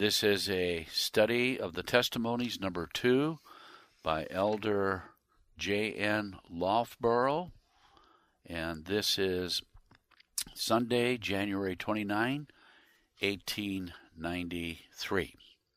This is a study of the testimonies number 2 by Elder J.N. Loughborough, and this is Sunday, January 29, 1893.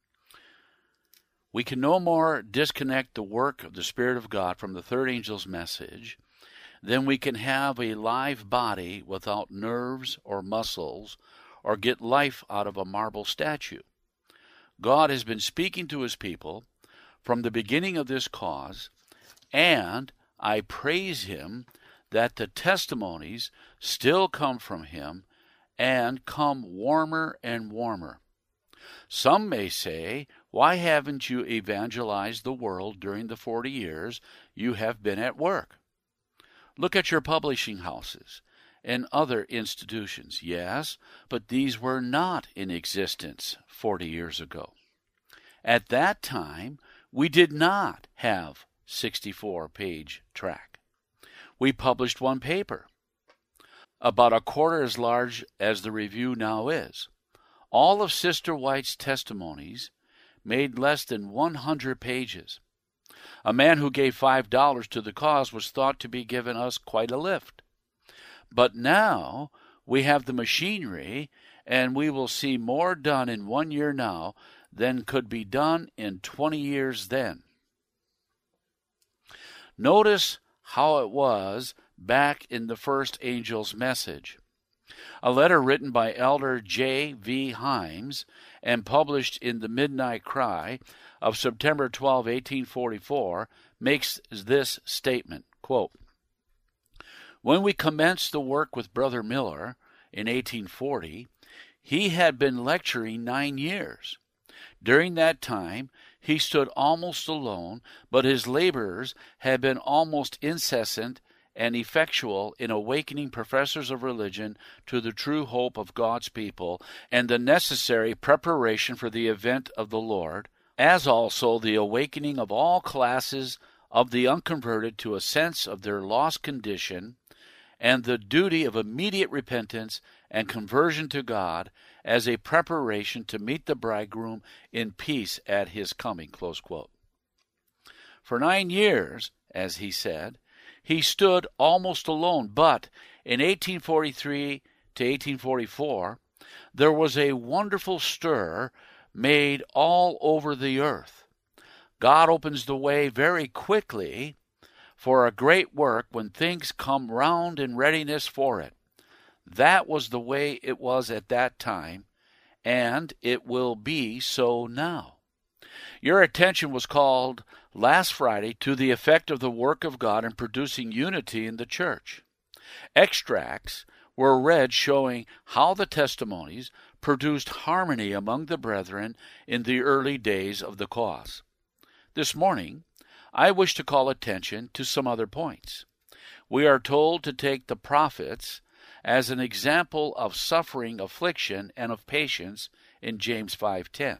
We can no more disconnect the work of the Spirit of God from the third angel's message than we can have a live body without nerves or muscles or get life out of a marble statue. God has been speaking to his people from the beginning of this cause, and I praise him that the testimonies still come from him and come warmer and warmer. Some may say, why haven't you evangelized the world during the 40 years you have been at work? Look at your publishing houses and other institutions. Yes, but these were not in existence 40 years ago. At that time, we did not have 64-page tract. We published one paper, about a quarter as large as the review now is. All of Sister White's testimonies made less than 100 pages. A man who gave $5 to the cause was thought to be giving us quite a lift. But now we have the machinery, and we will see more done in 1 year now than could be done in 20 years then. Notice how it was back in the first angel's message. A letter written by Elder J. V. Himes and published in the Midnight Cry of September 12, 1844, makes this statement, quote, "When we commenced the work with Brother Miller in 1840, he had been lecturing 9 years. During that time, he stood almost alone, but his labors had been almost incessant and effectual in awakening professors of religion to the true hope of God's people and the necessary preparation for the event of the Lord, as also the awakening of all classes of the unconverted to a sense of their lost condition and the duty of immediate repentance and conversion to God as a preparation to meet the bridegroom in peace at his coming." Close quote. For 9 years, as he said, he stood almost alone, but in 1843 to 1844, there was a wonderful stir made all over the earth. God opens the way very quickly for a great work when things come round in readiness for it. That was the way it was at that time, and it will be so now. Your attention was called last Friday to the effect of the work of God in producing unity in the church. Extracts were read showing how the testimonies produced harmony among the brethren in the early days of the cause. This morning, I wish to call attention to some other points. We are told to take the prophets as an example of suffering, affliction, and of patience in James 5:10.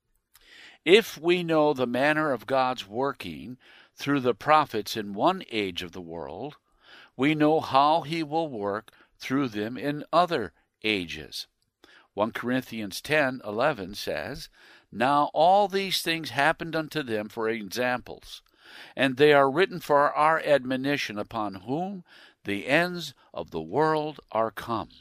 If we know the manner of God's working through the prophets in one age of the world, we know how he will work through them in other ages. 1 Corinthians 10:11 says, "Now all these things happened unto them for examples, and they are written for our admonition, upon whom the ends of the world are come."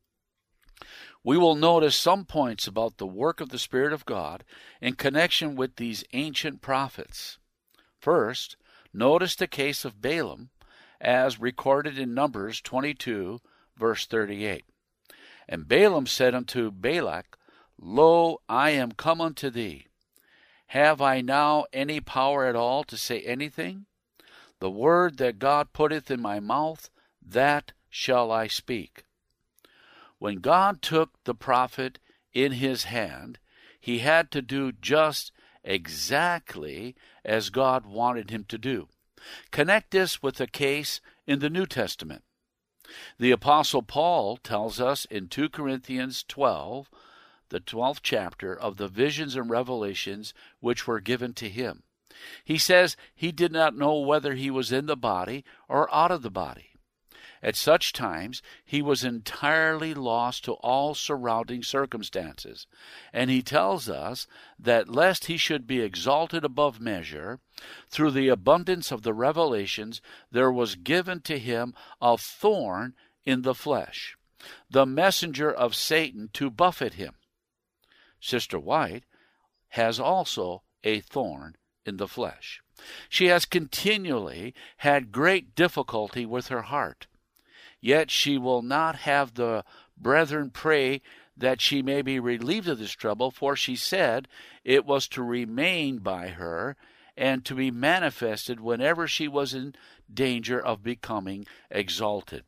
We will notice some points about the work of the Spirit of God in connection with these ancient prophets. First, notice the case of Balaam as recorded in Numbers 22, verse 38. "And Balaam said unto Balak, Lo, I am come unto thee. Have I now any power at all to say anything? The word that God putteth in my mouth, that shall I speak." When God took the prophet in his hand, he had to do just exactly as God wanted him to do. Connect this with a case in the New Testament. The Apostle Paul tells us in 2 Corinthians 12, the 12th chapter, of the visions and revelations which were given to him. He says he did not know whether he was in the body or out of the body. At such times he was entirely lost to all surrounding circumstances, and he tells us that lest he should be exalted above measure, through the abundance of the revelations there was given to him a thorn in the flesh, the messenger of Satan to buffet him. Sister White has also a thorn in the flesh. She has continually had great difficulty with her heart. Yet she will not have the brethren pray that she may be relieved of this trouble, for she said it was to remain by her and to be manifested whenever she was in danger of becoming exalted.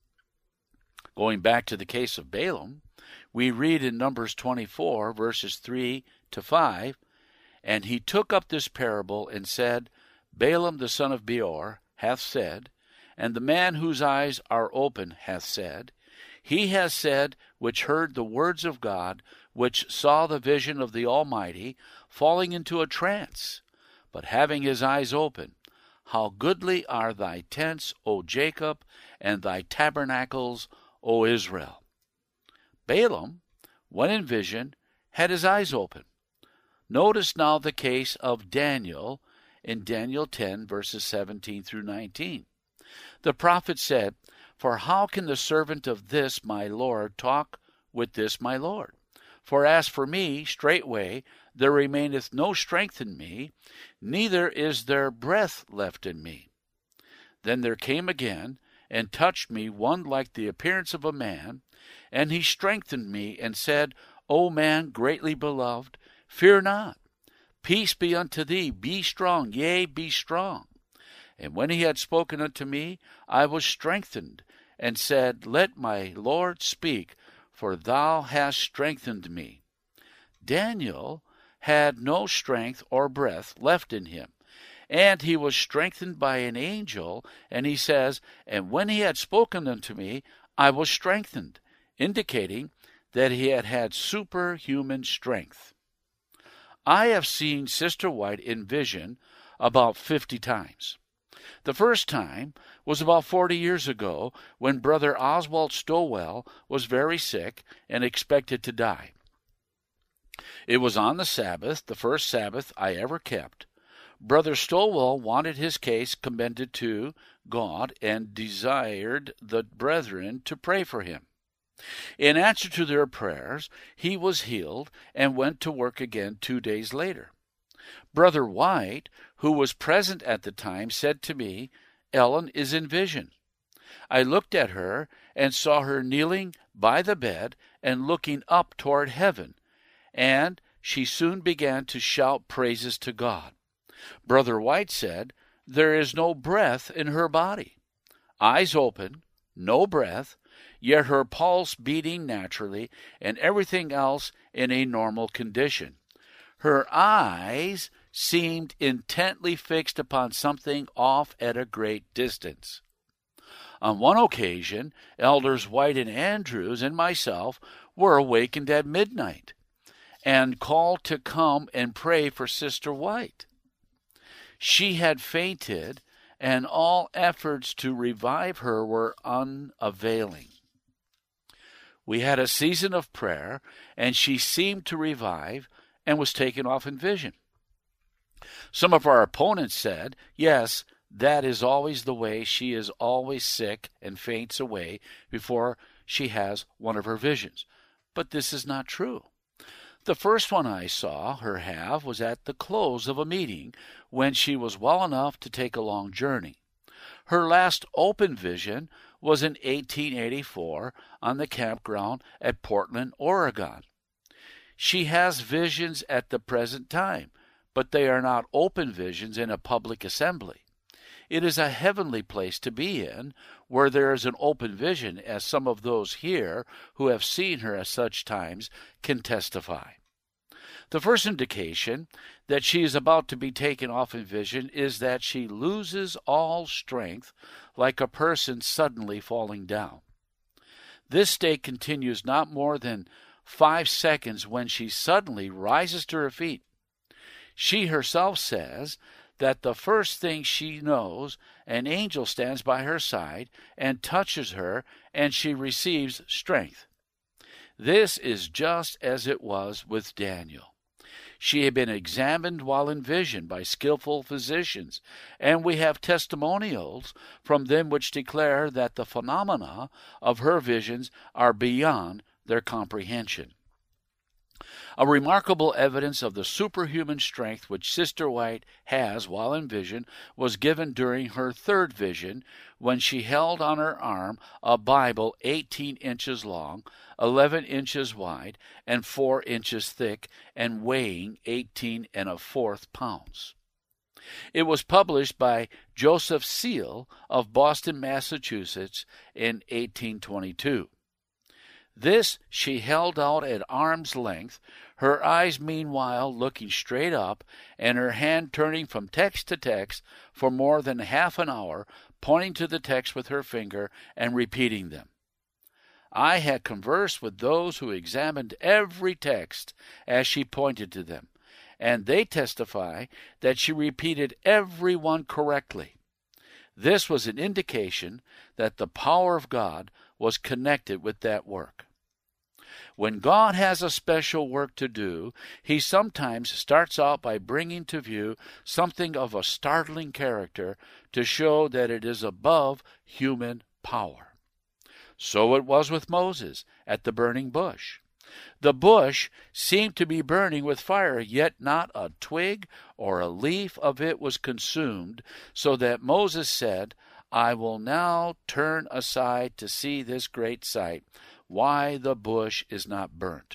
Going back to the case of Balaam, we read in Numbers 24, verses 3 to 5, "And he took up this parable and said, Balaam the son of Beor hath said, and the man whose eyes are open hath said, He has said, which heard the words of God, which saw the vision of the Almighty, falling into a trance, but having his eyes open, How goodly are thy tents, O Jacob, and thy tabernacles, O Israel." Balaam, when in vision, had his eyes open. Notice now the case of Daniel in Daniel 10, verses 17 through 19. The prophet said, "For how can the servant of this my Lord talk with this my Lord? For as for me, straightway there remaineth no strength in me, neither is there breath left in me. Then there came again, and touched me one like the appearance of a man, and he strengthened me, and said, O man greatly beloved, fear not. Peace be unto thee, be strong, yea, be strong. And when he had spoken unto me, I was strengthened, and said, Let my Lord speak, for thou hast strengthened me." Daniel had no strength or breath left in him, and he was strengthened by an angel, and he says, "And when he had spoken unto me, I was strengthened," indicating that he had had superhuman strength. I have seen Sister White in vision about 50 times. The first time was about 40 years ago, when Brother Oswald Stowell was very sick and expected to die. It was on the Sabbath, the first Sabbath I ever kept. Brother Stowell wanted his case commended to God and desired the brethren to pray for him. In answer to their prayers, he was healed and went to work again 2 days later. Brother White, who was present at the time, said to me, "Ellen is in vision." I looked at her and saw her kneeling by the bed and looking up toward heaven, and she soon began to shout praises to God. Brother White said, "There is no breath in her body." Eyes open, no breath, yet her pulse beating naturally and everything else in a normal condition. Her eyes seemed intently fixed upon something off at a great distance. On one occasion, Elders White and Andrews and myself were awakened at midnight and called to come and pray for Sister White. She had fainted, and all efforts to revive her were unavailing. We had a season of prayer, and she seemed to revive and was taken off in vision. Some of our opponents said, "Yes, that is always the way. She is always sick and faints away before she has one of her visions." But this is not true. The first one I saw her have was at the close of a meeting, when she was well enough to take a long journey. Her last open vision was in 1884 on the campground at Portland, Oregon. She has visions at the present time, but they are not open visions in a public assembly. It is a heavenly place to be in, where there is an open vision, as some of those here who have seen her at such times can testify. The first indication that she is about to be taken off in vision is that she loses all strength, like a person suddenly falling down. This state continues not more than 5 seconds when she suddenly rises to her feet. She herself says that the first thing she knows, an angel stands by her side and touches her, and she receives strength. This is just as it was with Daniel. She had been examined while in vision by skillful physicians, and we have testimonials from them which declare that the phenomena of her visions are beyond their comprehension. A remarkable evidence of the superhuman strength which Sister White has while in vision was given during her third vision, when she held on her arm a Bible 18 inches long, 11 inches wide, and 4 inches thick, and weighing 18¼ pounds. It was published by Joseph Seal of Boston, Massachusetts, in 1822. This she held out at arm's length, her eyes meanwhile looking straight up, and her hand turning from text to text for more than half an hour, pointing to the text with her finger and repeating them. I had conversed with those who examined every text as she pointed to them, and they testify that she repeated every one correctly. This was an indication that the power of God was connected with that work. When God has a special work to do, he sometimes starts out by bringing to view something of a startling character to show that it is above human power. So it was with Moses at the burning bush. The bush seemed to be burning with fire, yet not a twig or a leaf of it was consumed, so that Moses said, I will now turn aside to see this great sight, why the bush is not burnt.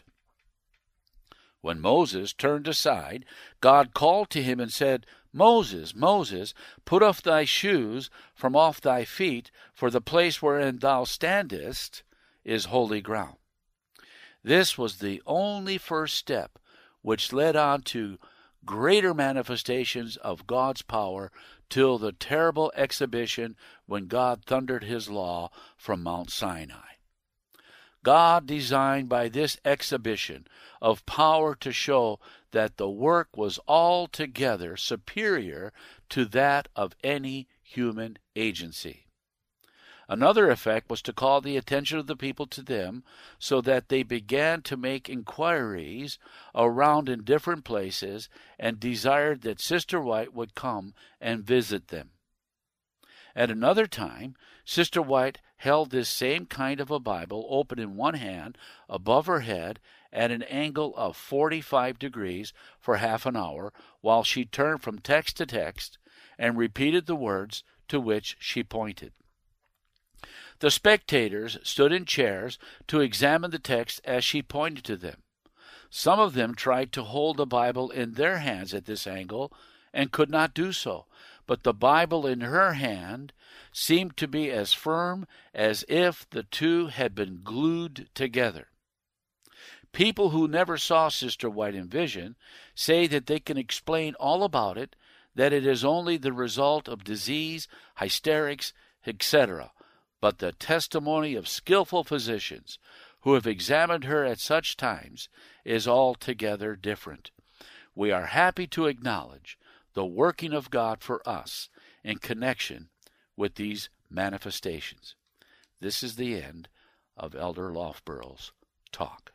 When Moses turned aside, God called to him and said, Moses, Moses, put off thy shoes from off thy feet, for the place wherein thou standest is holy ground. This was the only first step which led on to greater manifestations of God's power till the terrible exhibition when God thundered his law from Mount Sinai. God designed by this exhibition of power to show that the work was altogether superior to that of any human agency. Another effect was to call the attention of the people to them, so that they began to make inquiries around in different places and desired that Sister White would come and visit them. At another time, Sister White held this same kind of a Bible open in one hand above her head at an angle of 45 degrees for half an hour, while she turned from text to text and repeated the words to which she pointed. The spectators stood in chairs to examine the text as she pointed to them. Some of them tried to hold the Bible in their hands at this angle and could not do so, but the Bible in her hand seemed to be as firm as if the two had been glued together. People who never saw Sister White in vision say that they can explain all about it, that it is only the result of disease, hysterics, etc., but the testimony of skillful physicians who have examined her at such times is altogether different. We are happy to acknowledge the working of God for us in connection with these manifestations. This is the end of Elder Loughborough's talk.